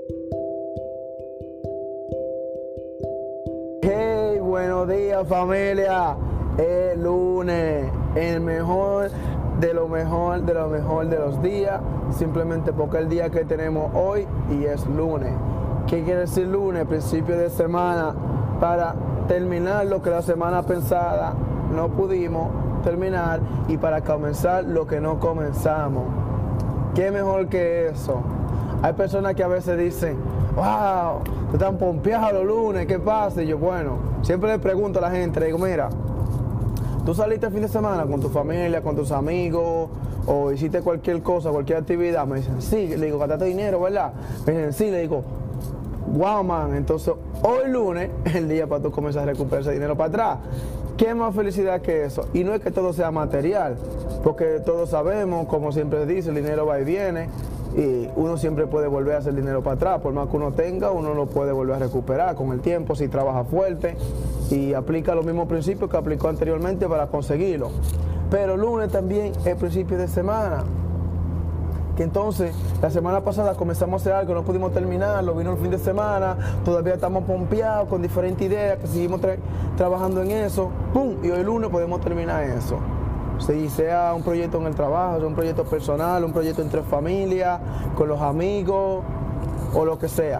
Hey, buenos días familia, es lunes, el mejor de lo mejor de lo mejor de los días, simplemente porque es el día que tenemos hoy y es lunes. ¿Qué quiere decir lunes? Principio de semana para terminar lo que la semana pasada no pudimos terminar y para comenzar lo que no comenzamos. ¿Qué mejor que eso? Hay personas que a veces dicen, wow, te están pompeados los lunes, ¿qué pasa? Y yo, bueno, siempre le pregunto a la gente, le digo, mira, tú saliste el fin de semana con tu familia, con tus amigos, o hiciste cualquier cosa, cualquier actividad. Me dicen, sí, le digo, gastaste dinero, ¿verdad? Me dicen, sí, le digo, wow, man, entonces hoy lunes es el día para tú comenzar a recuperar ese dinero para atrás. ¿Qué más felicidad que eso? Y no es que todo sea material, porque todos sabemos, como siempre dice, el dinero va y viene, y uno siempre puede volver a hacer dinero para atrás. Por más que uno tenga, uno lo puede volver a recuperar con el tiempo si trabaja fuerte y aplica los mismos principios que aplicó anteriormente para conseguirlo. Pero lunes también es principio de semana, que entonces la semana pasada comenzamos a hacer algo, no pudimos terminarlo, vino el fin de semana, todavía estamos pompeados con diferentes ideas, que seguimos trabajando en eso, ¡pum! Y hoy lunes podemos terminar eso. Si sea un proyecto en el trabajo, sea un proyecto personal, un proyecto entre familia, con los amigos o lo que sea.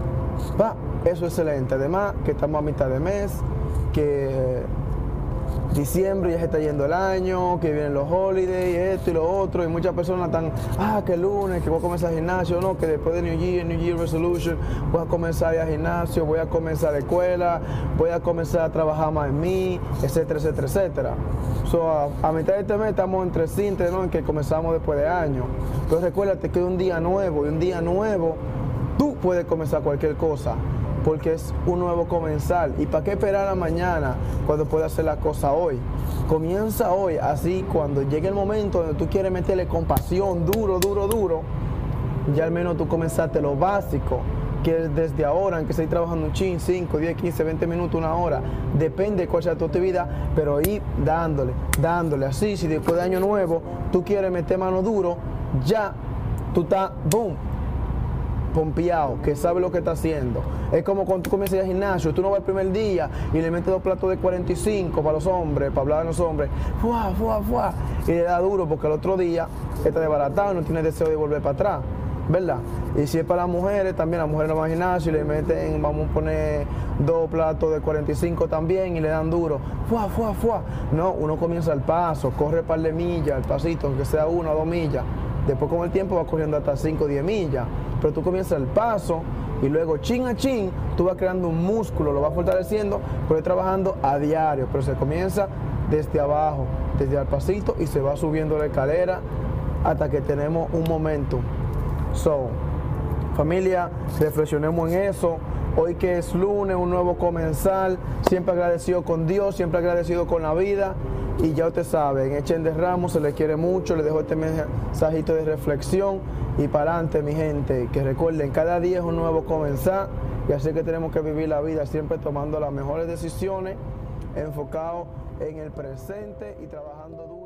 Eso es excelente. Además que estamos a mitad de mes, que diciembre ya se está yendo el año, que vienen los holidays, esto y lo otro, y muchas personas están, que el lunes, que voy a comenzar el gimnasio, no, que después de New Year Resolution, voy a comenzar a ir al gimnasio, voy a comenzar la escuela, voy a comenzar a trabajar más en mí, etcétera, etcétera, etcétera. A mitad de este mes estamos entre cintas, ¿no?, en que comenzamos después de años. Entonces recuérdate que es un día nuevo, y un día nuevo tú puedes comenzar cualquier cosa, porque es un nuevo comenzar. ¿Y para qué esperar a mañana cuando puedes hacer las cosas hoy? Comienza hoy, así cuando llegue el momento donde tú quieres meterle con pasión, duro, ya al menos tú comenzaste lo básico, que es desde ahora, aunque estés trabajando un chin, 5, 10, 15, 20 minutos, una hora, depende de cuál sea tu actividad, pero ir dándole, así, si después de año nuevo tú quieres meter mano duro, ya tú estás, boom, pompeado, que sabe lo que está haciendo. Es como cuando tú comienzas al gimnasio, tú no vas el primer día y le metes 2 platos de 45 para los hombres, para hablar a los hombres, y le da duro porque el otro día está desbaratado y no tiene deseo de volver para atrás, ¿verdad? Y si es para las mujeres, también las mujeres no van al gimnasio y le meten, vamos a poner 2 platos de 45 también y le dan duro, No, uno comienza al paso, corre un par de millas, al pasito, aunque sea 1 o 2 millas. Después con el tiempo vas corriendo hasta 5 o 10 millas, pero tú comienzas el paso y luego chin a chin tú vas creando un músculo, lo vas fortaleciendo, pero ir trabajando a diario, pero se comienza desde abajo, desde el pasito y se va subiendo la escalera hasta que tenemos un momentum. Familia, reflexionemos en eso. Hoy que es lunes, un nuevo comenzar, siempre agradecido con Dios, siempre agradecido con la vida. Y ya ustedes saben, echen de ramos, se les quiere mucho, les dejo este mensajito de reflexión y para adelante, mi gente, que recuerden, cada día es un nuevo comenzar y así que tenemos que vivir la vida siempre tomando las mejores decisiones, enfocados en el presente y trabajando duro.